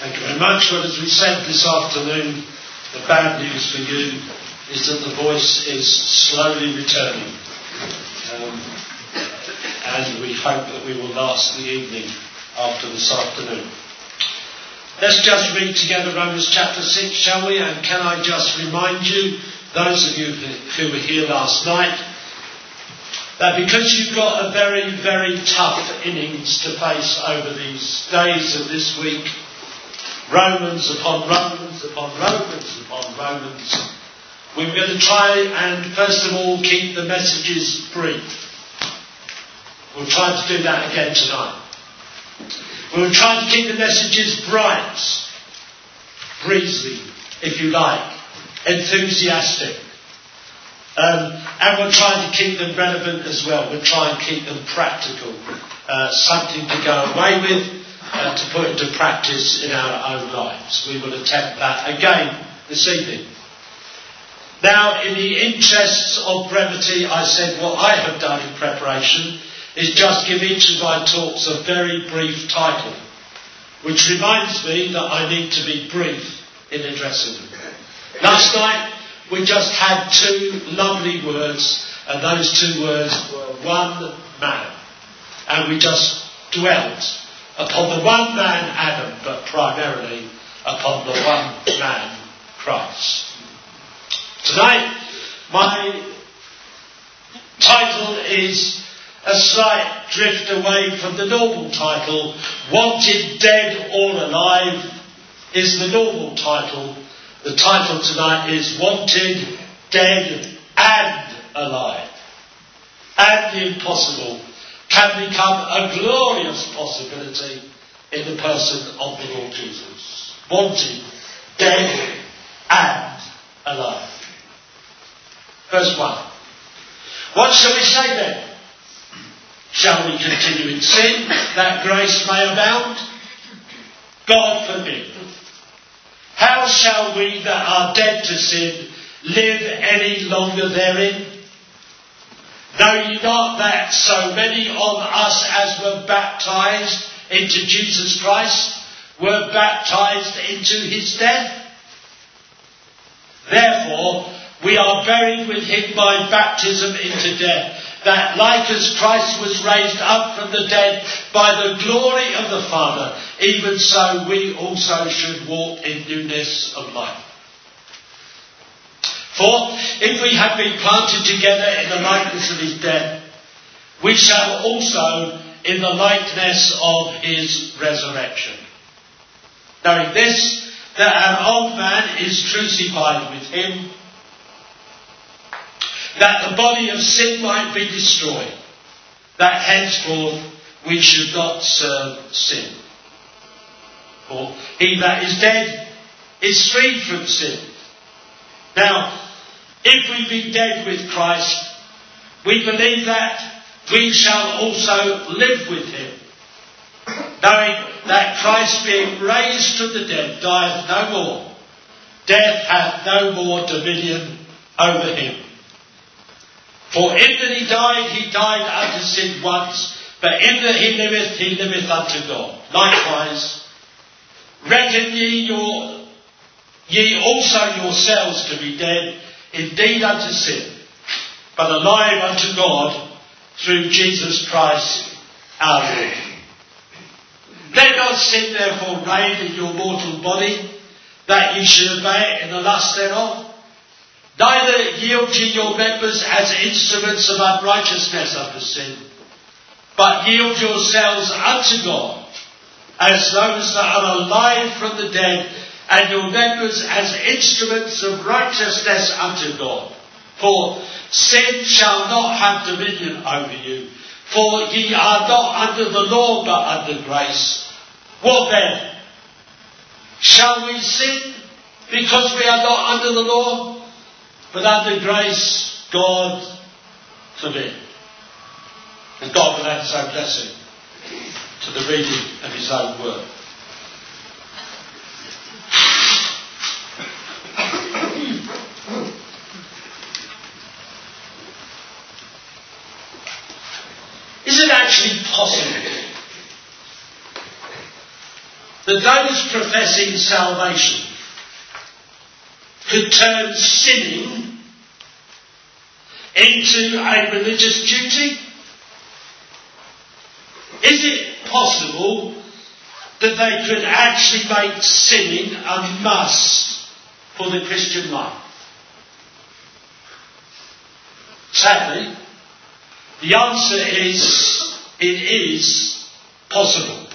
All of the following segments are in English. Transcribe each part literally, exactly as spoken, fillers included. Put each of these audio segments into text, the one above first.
Thank you very much. Well, as we said this afternoon, the bad news for you is that the voice is slowly returning. Um, and we hope that we will last the evening after this afternoon. Let's just read together Romans chapter six, shall we? And can I just remind you, those of you who were here last night, that because you've got a very, very tough innings to face over these days of this week, Romans upon Romans upon Romans upon Romans, we're going to try and first of all keep the messages brief. We'll try to do that again tonight. We'll try to keep the messages bright, breezy, if you like, enthusiastic. Um, and we'll try to keep them relevant as well. We'll try and keep them practical, uh, something to go away with, uh, to put into practice in our own lives. We will attempt that again this evening. Now, in the interests of brevity, I said what I have done in preparation is just give each of my talks a very brief title, which reminds me that I need to be brief in addressing them. Last night, we just had two lovely words, and those two words were one man. And we just dwelt upon the one man, Adam, but primarily upon the one man, Christ. Tonight, my title is a slight drift away from the normal title. Wanted Dead or Alive is the normal title. The title tonight is Wanted, Dead and Alive. And the impossible can become a glorious possibility in the person of the Lord Jesus. Wanted, dead and alive. Verse one. What shall we say then? Shall we continue in sin, that grace may abound? God forbid. How shall we that are dead to sin live any longer therein? Know ye not that so many of us as were baptized into Jesus Christ were baptized into his death? Therefore, we are buried with him by baptism into death, that like as Christ was raised up from the dead by the glory of the Father, even so we also should walk in newness of life. For if we have been planted together in the likeness of his death, we shall also in the likeness of his resurrection. Knowing this, that our old man is crucified with him, that the body of sin might be destroyed, that henceforth we should not serve sin. For he that is dead is freed from sin. Now, if we be dead with Christ, we believe that we shall also live with him, knowing that Christ being raised from the dead dieth no more. Death hath no more dominion over him. For in that he died, he died unto sin once, but in that he liveth, he liveth unto God. Likewise, reckon ye your, ye also yourselves to be dead, indeed unto sin, but alive unto God through Jesus Christ our Lord. Let not sin therefore reign in your mortal body, that ye should obey it in the lust thereof. Neither yield ye your members as instruments of unrighteousness unto sin, but yield yourselves unto God, as those that are alive from the dead, and your members as instruments of righteousness unto God. For sin shall not have dominion over you, for ye are not under the law, but under grace. What then? Shall we sin because we are not under the law? But under grace, God forbid. And God will add so blessing to the reading of his own word. Is it actually possible that those professing salvation could turn sinning into a religious duty? Is it possible that they could actually make sinning a must for the Christian life? Sadly, the answer is, it is possible.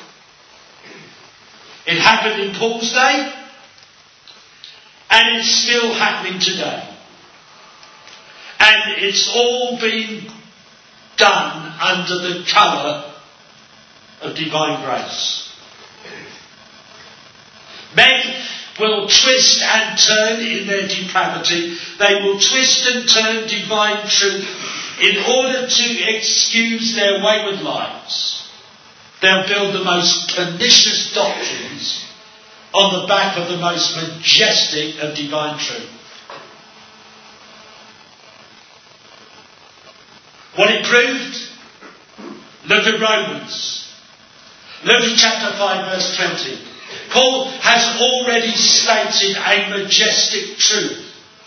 It happened in Paul's day, and it's still happening today. And it's all been done under the colour of divine grace. Men will twist and turn in their depravity. They will twist and turn divine truth in order to excuse their wayward lives. They'll build the most pernicious doctrines on the back of the most majestic of divine truth. What it proved? Look at Romans. Look at chapter five, verse twenty. Paul has already stated a majestic truth.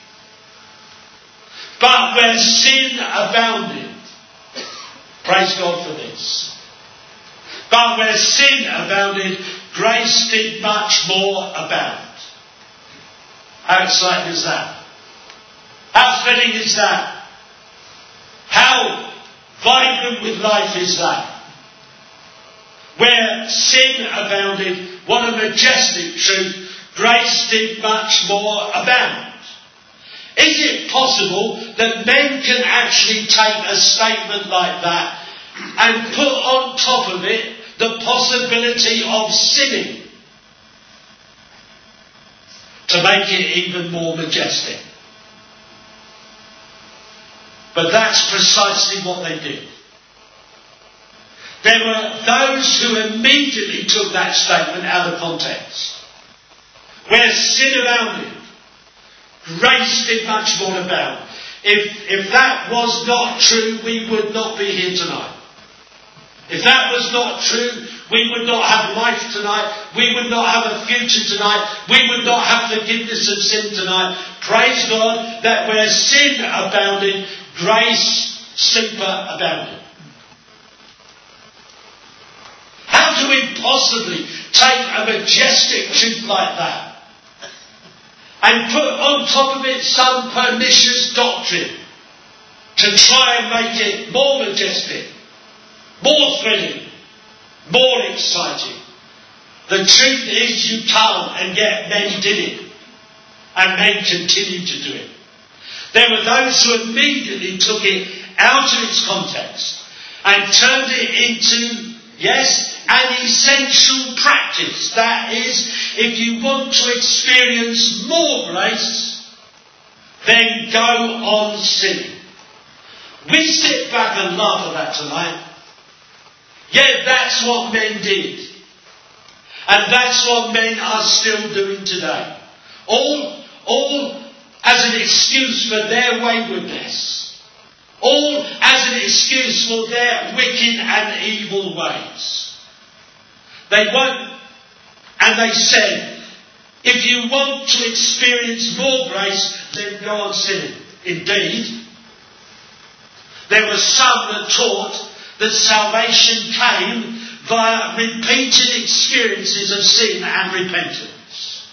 But where sin abounded, praise God for this. But where sin abounded, grace did much more abound. How exciting is that? How thrilling is that? How vibrant with life is that? Where sin abounded, what a majestic truth, grace did much more abound. Is it possible that men can actually take a statement like that and put on top of it the possibility of sinning to make it even more majestic? But that's precisely what they did. There were those who immediately took that statement out of context. Where sin abounded, grace did much more abound. If, if that was not true, we would not be here tonight. If that was not true, we would not have life tonight. We would not have a future tonight. We would not have forgiveness of sin tonight. Praise God that where sin abounded, grace superabounded. How can we possibly take a majestic truth like that and put on top of it some pernicious doctrine to try and make it more majestic, more thrilling, more exciting? The truth is you can't, and yet men did it, and men continue to do it. There were those who immediately took it out of its context and turned it into, yes, an essential practice. That is, if you want to experience more grace, then go on sinning. We sit back and laugh at that tonight. Yeah, that's what men did. And that's what men are still doing today. All, all as an excuse for their waywardness. All as an excuse for their wicked and evil ways. They won't, and they said, if you want to experience more grace, then go on sinning. Indeed, there were some that taught that salvation came via repeated experiences of sin and repentance.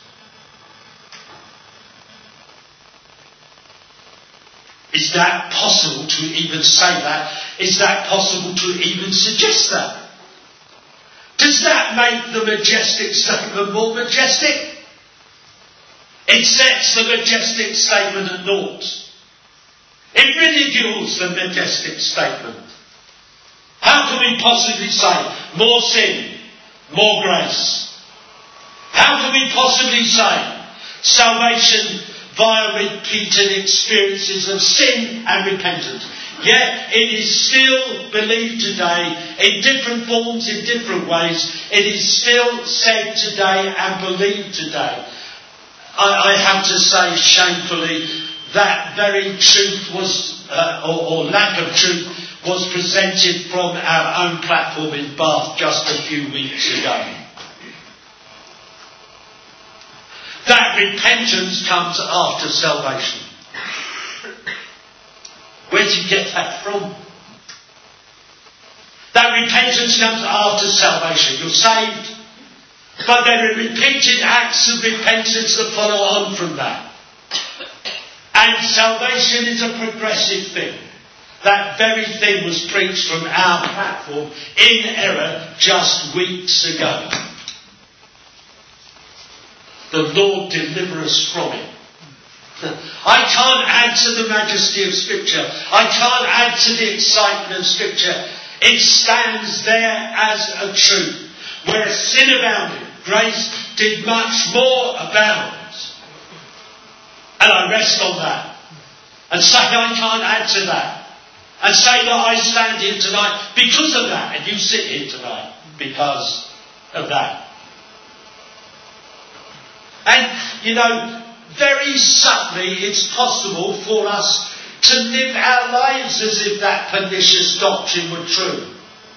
Is that possible to even say that? Is that possible to even suggest that? Does that make the majestic statement more majestic? It sets the majestic statement at naught. It ridicules the majestic statement. How can we possibly say more sin, more grace? How can we possibly say salvation via repeated experiences of sin and repentance? Yet it is still believed today in different forms, in different ways. It is still said today and believed today. I, I have to say shamefully that very truth was, uh, or, or lack of truth, was presented from our own platform in Bath just a few weeks ago. that repentance comes after salvation. Where do you get that from? That repentance comes after salvation. You're saved, but there are repeated acts of repentance that follow on from that. And salvation is a progressive thing. That very thing was preached from our platform in error just weeks ago. The Lord deliver us from it. I can't add to the majesty of Scripture. I can't add to the excitement of Scripture. It stands there as a truth. Where sin abounded, grace did much more abound. And I rest on that. And say I can't add to that. And say that I stand here tonight because of that. And you sit here tonight because of that. And, you know, very subtly it's possible for us to live our lives as if that pernicious doctrine were true.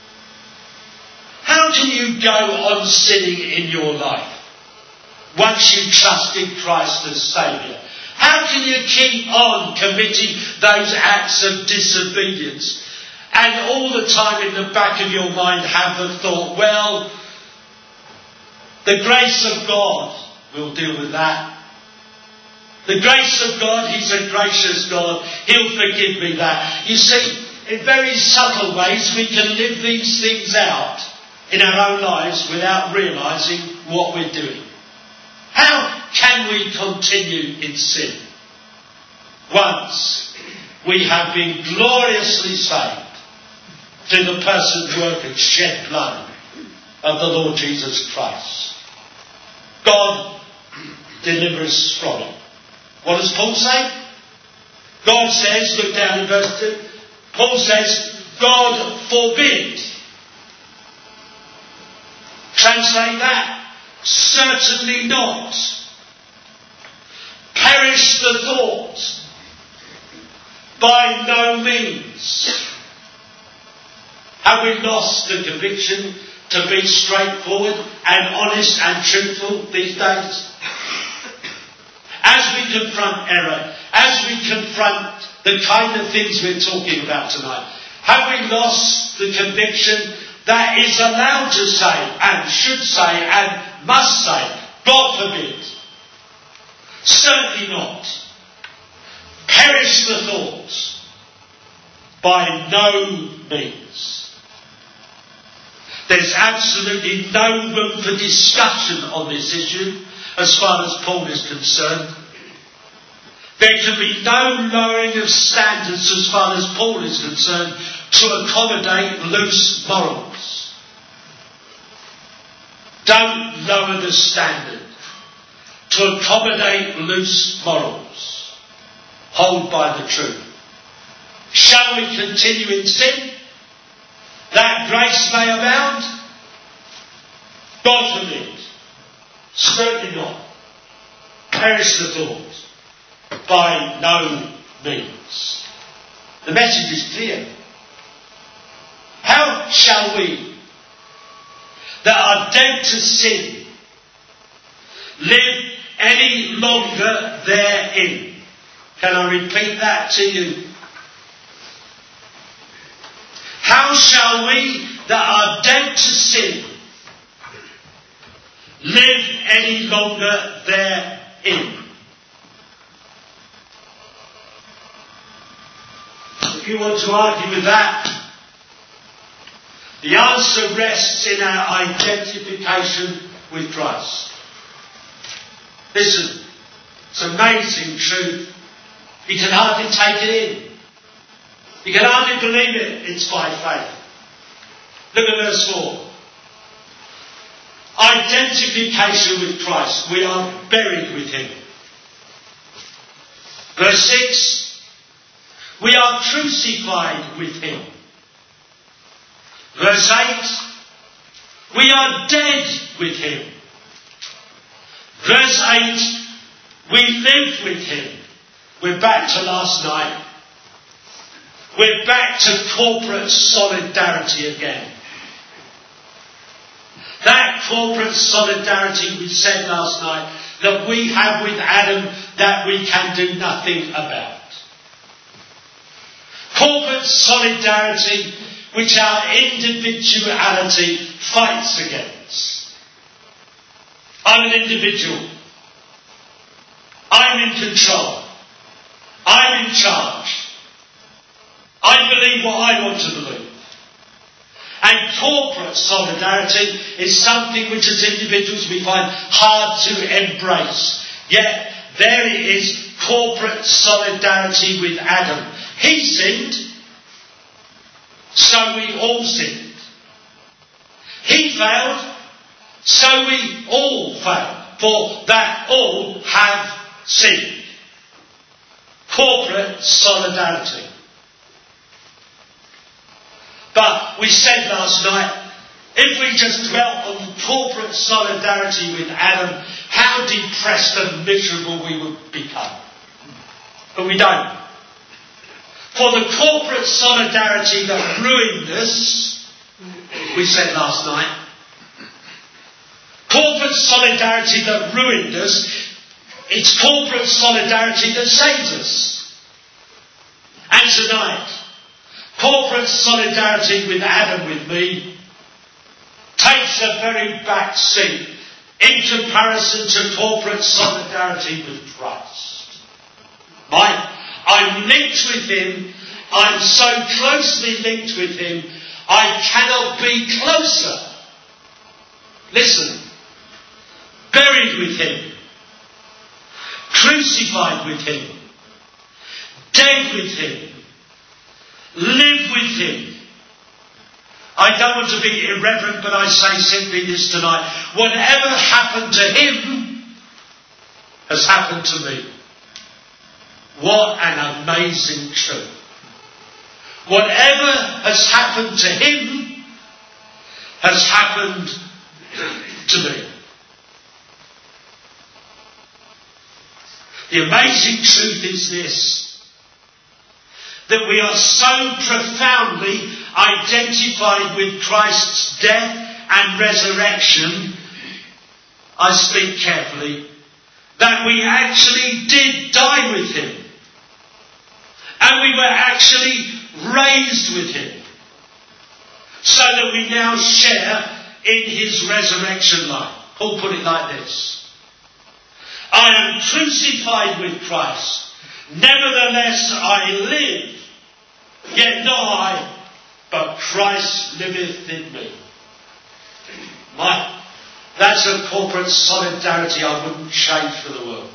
How can you go on sinning in your life once you've trusted Christ as Saviour? How can you keep on committing those acts of disobedience and all the time in the back of your mind have the thought, well, the grace of God will deal with that. The grace of God, He's a gracious God. He'll forgive me that. You see, in very subtle ways we can live these things out in our own lives without realising what we're doing. How can we continue in sin once we have been gloriously saved through the person's work and shed blood of the Lord Jesus Christ? God deliver us from it. What does Paul say? God says, look down in verse two, Paul says, God forbid. Translate that. Certainly not. Perish the thought. By no means. Have we lost the conviction to be straightforward and honest and truthful these days? As we confront error, as we confront the kind of things we're talking about tonight, have we lost the conviction that is allowed to say and should say and must say, God forbid? Certainly not. Perish the thoughts. By no means. There's absolutely no room for discussion on this issue as far as Paul is concerned. There can be no lowering of standards as far as Paul is concerned to accommodate loose morals. Don't lower the standard to accommodate loose morals. Hold by the truth. Shall we continue in sin, that grace may abound? God forbid. Certainly not. Perish the thought. By no means. The message is clear. How shall we, that are dead to sin, live any longer therein? Can I repeat that to you? How shall we, that are dead to sin, live any longer therein? If you want to argue with that, the answer rests in our identification with Christ. Listen, it's amazing truth. You can hardly take it in. You can hardly believe it. It's by faith. Look at verse four. Identification with Christ. We are buried with Him. Verse six. We are crucified with Him. Verse eight. We are dead with Him. Verse eight. We live with Him. We're back to last night. We're back to corporate solidarity again. That corporate solidarity we said last night that we have with Adam that we can do nothing about. Corporate solidarity, which our individuality fights against. I'm an individual. I'm in control. I'm in charge. I believe what I want to believe. And corporate solidarity is something which as individuals we find hard to embrace. Yet there it is, corporate solidarity with Adam. He sinned, so we all sinned. He failed, so we all failed. For that all have sinned. Corporate solidarity. But we said last night, if we just dwelt on corporate solidarity with Adam, how depressed and miserable we would become. But we don't. For the corporate solidarity that ruined us, we said last night, corporate solidarity that ruined us, it's corporate solidarity that saves us. And tonight, corporate solidarity with Adam, with me, takes a very back seat in comparison to corporate solidarity with Christ. Right? I'm linked with him. I'm so closely linked with him. I cannot be closer. Listen. Buried with him. Crucified with him. Dead with him. Live with him. I don't want to be irreverent, but I say simply this tonight. Whatever happened to him has happened to me. What an amazing truth. Whatever has happened to him has happened to me. The amazing truth is this. That we are so profoundly identified with Christ's death and resurrection, I speak carefully, that we actually did die with him. And we were actually raised with him. So that we now share in his resurrection life. Paul put it like this. I am crucified with Christ. Nevertheless I live. Yet not I, but Christ liveth in me. My, that's a corporate solidarity I wouldn't change for the world.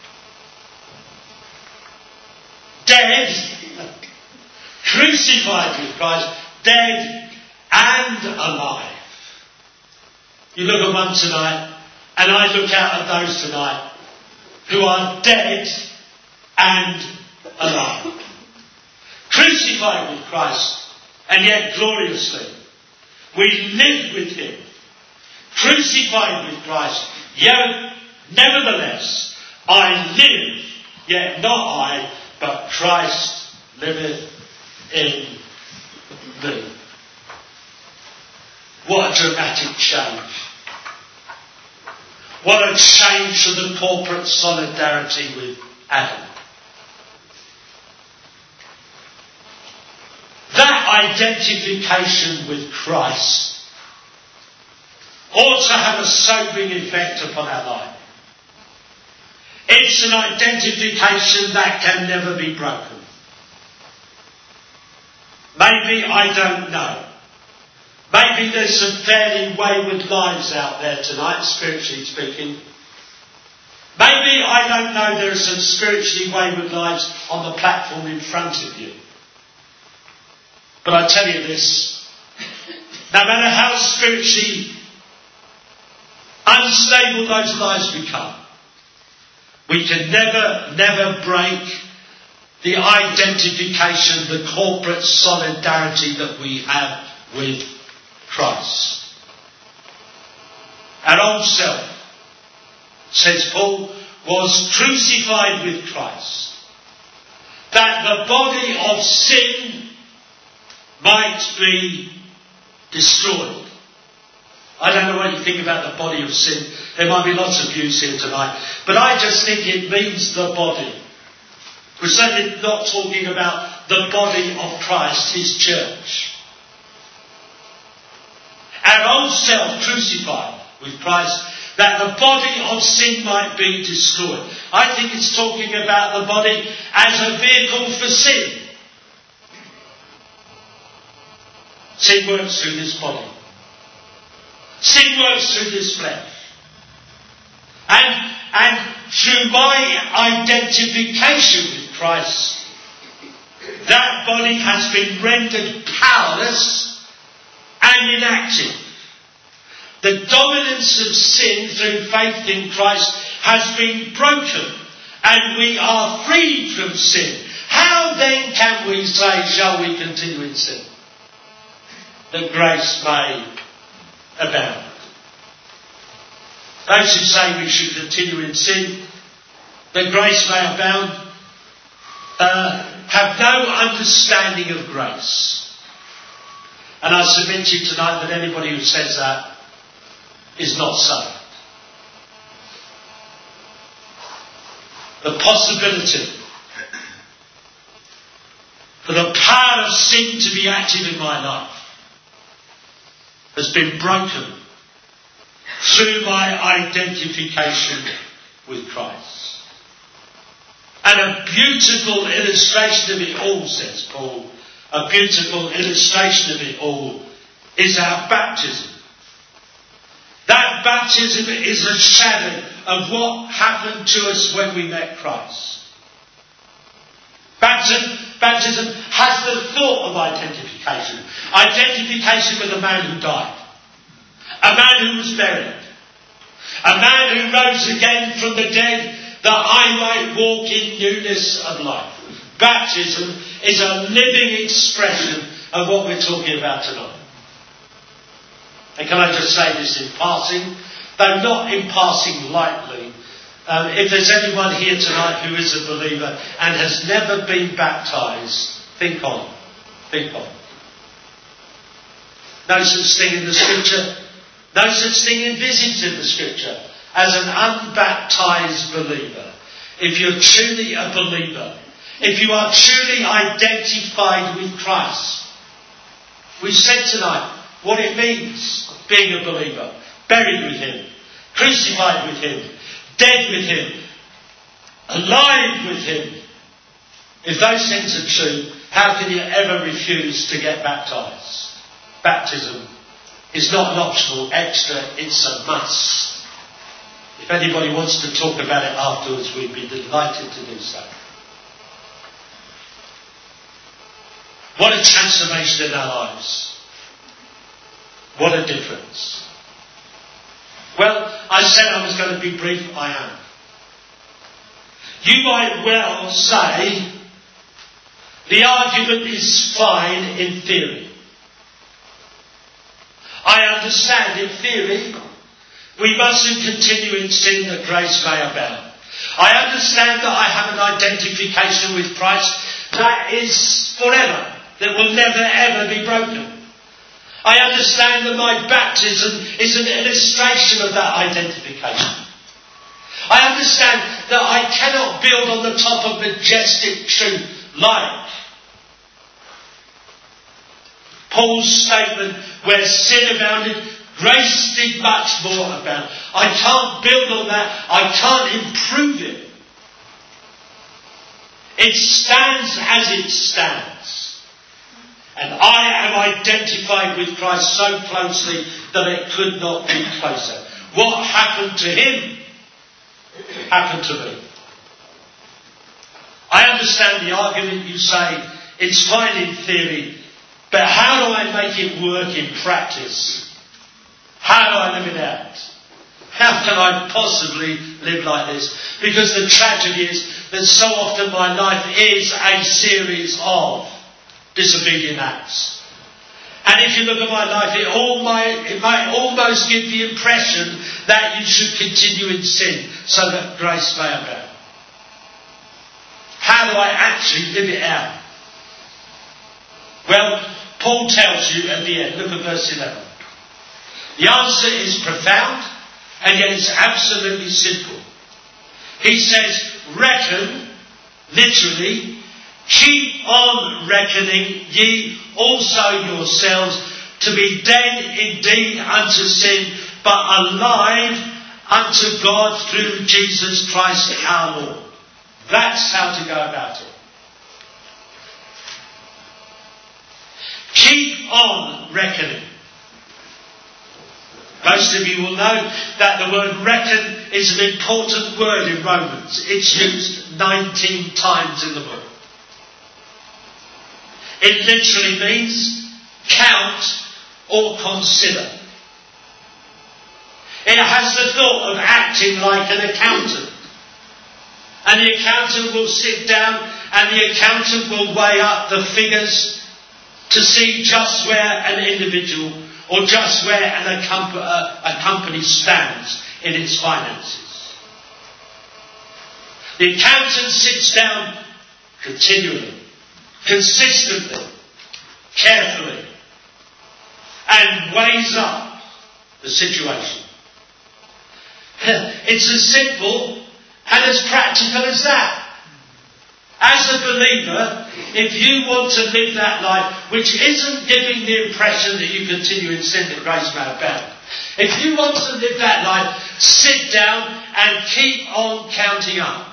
Dead, crucified with Christ, dead and alive. You look at one tonight, and I look out at those tonight who are dead and alive. Crucified with Christ, and yet gloriously. We live with him. Crucified with Christ, yet nevertheless I live, yet not I, but Christ liveth in me. What a dramatic change. What a change to the corporate solidarity with Adam. That identification with Christ ought to have a sobering effect upon our life. It's an identification that can never be broken. Maybe, I don't know. Maybe there's some fairly wayward lives out there tonight, spiritually speaking. Maybe, I don't know, there are some spiritually wayward lives on the platform in front of you. But I tell you this, no matter how spiritually unstable those lives become, we can never, never break the identification, the corporate solidarity that we have with Christ. Our old self, says Paul, was crucified with Christ, that the body of sin might be destroyed, I don't know what you think about the body of sin. There might be lots of views here tonight. But I just think it means the body. We're certainly not talking about the body of Christ, his church. Our old self crucified with Christ, that the body of sin might be destroyed. I think it's talking about the body as a vehicle for sin. Sin works through this body. Sin works through this flesh. And, and through my identification with Christ, that body has been rendered powerless and inactive. The dominance of sin through faith in Christ has been broken, and we are freed from sin. How then can we say, shall we continue in sin? That grace may abound. Those who say we should continue in sin, that grace may abound, uh, have no understanding of grace. And I submit to you tonight that anybody who says that is not saved. The possibility for the power of sin to be active in my life has been broken through my identification with Christ. And a beautiful illustration of it all, says Paul, a beautiful illustration of it all is our baptism. That baptism is a shadow of what happened to us when we met Christ. Baptism, baptism has the thought of identification. Identification with a man who died. A man who was buried. A man who rose again from the dead that I might walk in newness of life. Baptism is a living expression of what we're talking about tonight. And can I just say this in passing, though not in passing lightly, um, if there's anyone here tonight who is a believer and has never been baptised, think on, think on. No such thing in the Scripture, no such thing envisaged in the Scripture as an unbaptised believer. If you're truly a believer, if you are truly identified with Christ, we've said tonight what it means being a believer. Buried with him, crucified with him, dead with him, alive with him. If those things are true, how can you ever refuse to get baptised? Baptism is not an optional extra, it's a must. If anybody wants to talk about it afterwards, we'd be delighted to do so. What a transformation in our lives. What a difference. Well, I said I was going to be brief. I am. You might well say the argument is fine in theory. I understand in theory we mustn't continue in sin that grace may abound. I understand that I have an identification with Christ that is forever, that will never ever be broken. I understand that my baptism is an illustration of that identification. I understand that I cannot build on the top of majestic truth like Paul's statement, where sin abounded, grace did much more abound. I can't build on that. I can't improve it. It stands as it stands. And I am identified with Christ so closely that it could not be closer. What happened to him happened to me. I understand the argument. You say it's fine in theory, but how do I make it work in practice? How do I live it out? How can I possibly live like this? Because the tragedy is that so often my life is a series of disobedient acts. And if you look at my life, it, all might, it might almost give the impression that you should continue in sin so that grace may abound. How do I actually live it out? Well, Paul tells you at the end, look at verse eleven. The answer is profound, and yet it's absolutely simple. He says, reckon, literally, keep on reckoning ye also yourselves to be dead indeed unto sin, but alive unto God through Jesus Christ our Lord. That's how to go about it. Keep on reckoning. Most of you will know that the word reckon is an important word in Romans. It's used nineteen times in the book. It literally means count or consider. It has the thought of acting like an accountant. And the accountant will sit down and the accountant will weigh up the figures to see just where an individual or just where an accom- uh, a company stands in its finances. The accountant sits down continually, consistently, carefully, and weighs up the situation. It's as simple and as practical as that. As a believer, if you want to live that life, which isn't giving the impression that you continue in sin that grace may abound, if you want to live that life, sit down and keep on counting up.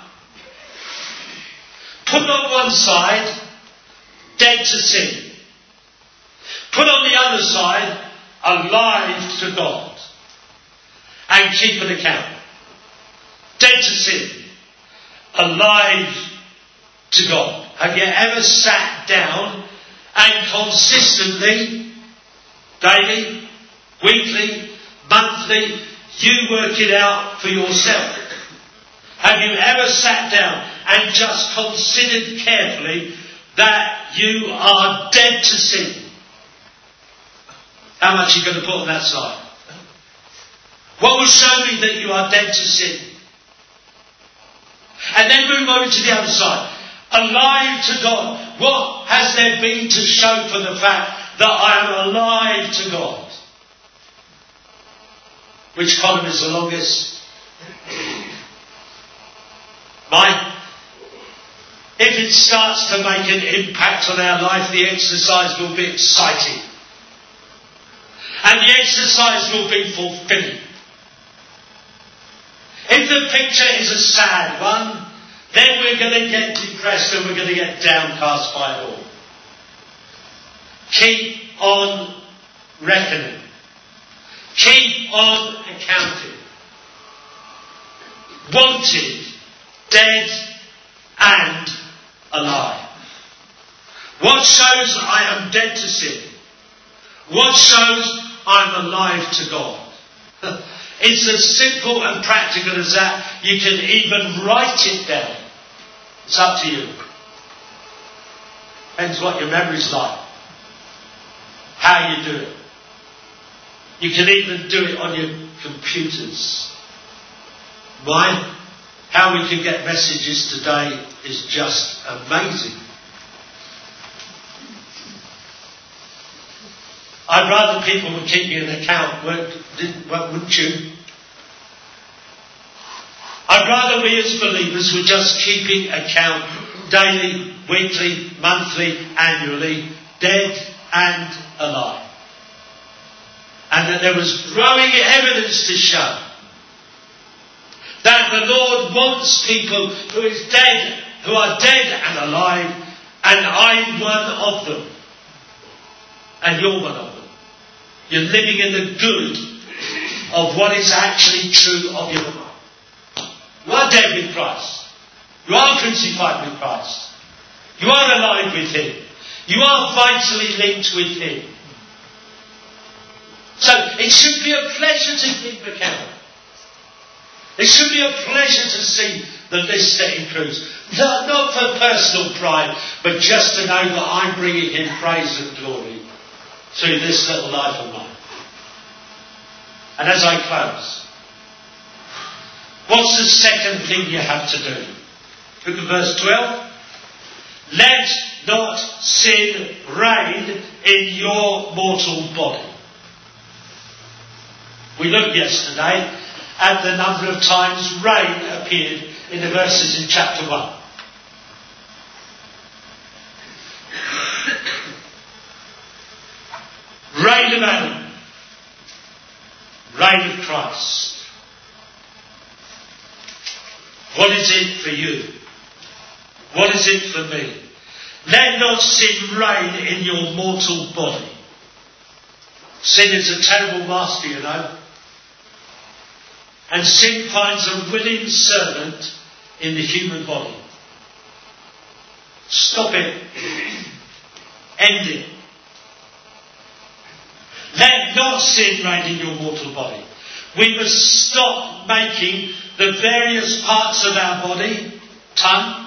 Put on one side, dead to sin. Put on the other side, alive to God. And keep an account. Dead to sin. Alive to God. Have you ever sat down and consistently, daily, weekly, monthly, you work it out for yourself? Have you ever sat down and just considered carefully that you are dead to sin? How much are you going to put on that side? What will show me that you are dead to sin? And then move over to the other side. Alive to God. What has there been to show for the fact that I am alive to God? Which column is the longest? Mine. If it starts to make an impact on our life, the exercise will be exciting. And the exercise will be fulfilling. If the picture is a sad one, then we're going to get depressed and we're going to get downcast by it all. Keep on reckoning. Keep on accounting. Wanted, dead and alive. What shows I am dead to sin? What shows I'm alive to God? It's as simple and practical as that. You can even write it down. It's up to you. Depends what your memory's like. How you do it. You can even do it on your computers. Why? How we can get messages today is just amazing. I'd rather people would keep me an account, wouldn't you? I'd rather we as believers were just keeping account daily, weekly, monthly, annually, dead and alive. And that there was growing evidence to show that the Lord wants people who is dead, who are dead and alive, and I'm one of them. And you're one of them. You're living in the good of what is actually true of your life. You are dead with Christ. You are crucified with Christ. You are alive with Him. You are vitally linked with Him. So it should be a pleasure to keep account. It should be a pleasure to see the list that improves. Not, not for personal pride, but just to know that I'm bringing Him praise and glory through this little life of mine. And as I close, what's the second thing you have to do? Look at verse twelve. Let not sin reign in your mortal body. We looked yesterday at the number of times rain appeared in the verses in chapter one. Reign of Adam. Reign of Christ. What is it for you? What is it for me? Let not sin reign in your mortal body. Sin is a terrible master, you know. And sin finds a willing servant in the human body. Stop it. End it. Let not sin reign in your mortal body. We must stop making the various parts of our body, tongue,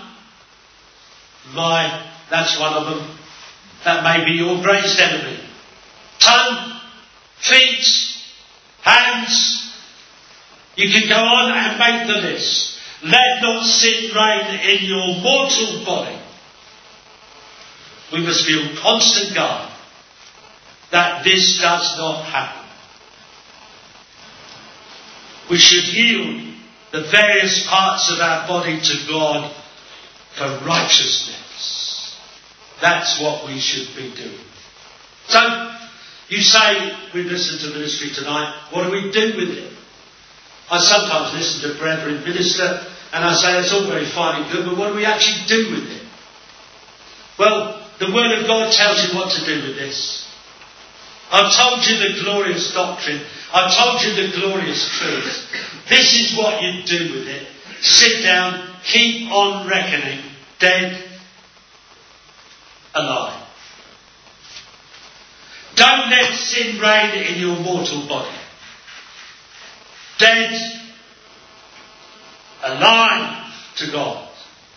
my, that's one of them, that may be your greatest enemy. Tongue, feet, hands, you can go on and make the list. Let not sin reign in your mortal body. We must be on constant guard that this does not happen. We should yield the various parts of our body to God for righteousness. That's what we should be doing. So, you say, we've listened to ministry tonight, what do we do with it? I sometimes listen to brethren minister and I say it's all very fine and good, but what do we actually do with it? Well, the Word of God tells you what to do with this. I've told you the glorious doctrine. I've told you the glorious truth. This is what you do with it. Sit down, keep on reckoning, dead, alive. Don't let sin reign in your mortal body. Dead, alive to God.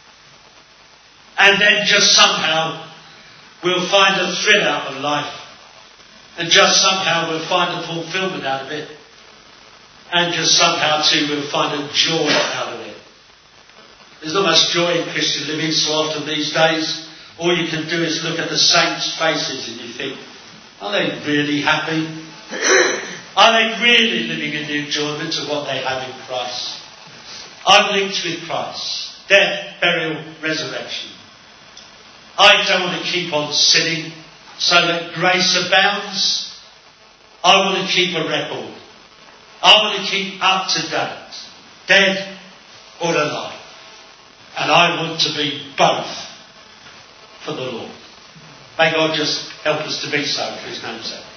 And then just somehow we'll find a thrill out of life. And just somehow we'll find a fulfillment out of it. And just somehow too we'll find a joy out of it. There's not much joy in Christian living so often these days. All you can do is look at the saints' faces and you think, are they really happy? Are they really living in the enjoyment of what they have in Christ? I'm linked with Christ. Death, burial, resurrection. I don't want to keep on sinning so that grace abounds. I want to keep a record. I want to keep up to date. Dead or alive. And I want to be both for the Lord. May God just help us to be so for His name's sake.